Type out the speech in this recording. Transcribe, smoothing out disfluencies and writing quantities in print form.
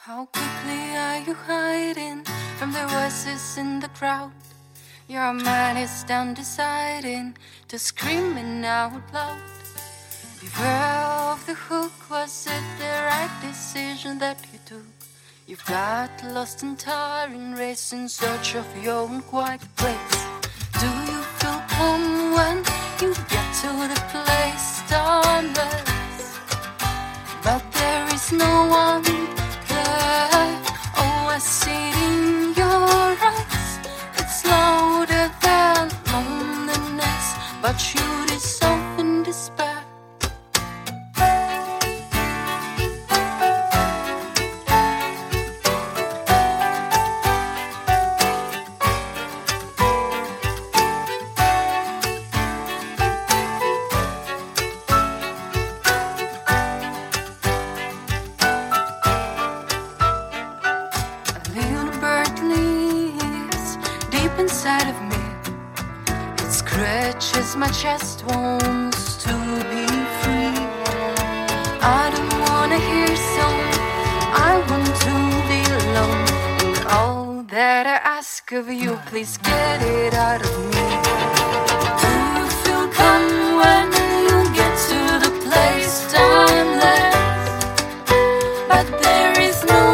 How quickly are you hiding from the voices in the crowd? Your mind is done deciding to screaming out loud. Beware of the hook, was it the right decision that you took? You've got lost in tiring race in search of your own quiet place. Do you feel calm when you get to the place timeless? But there is no one there. Oh, I see it in your eyes. It's louder than loneliness, but you dissolve in despair. Inside of me, it scratches my chest, wants to be free. I don't wanna hear song, I want to be alone. And all that I ask of you, please get it out of me. Do you feel calm when you get to the place timeless? But there is no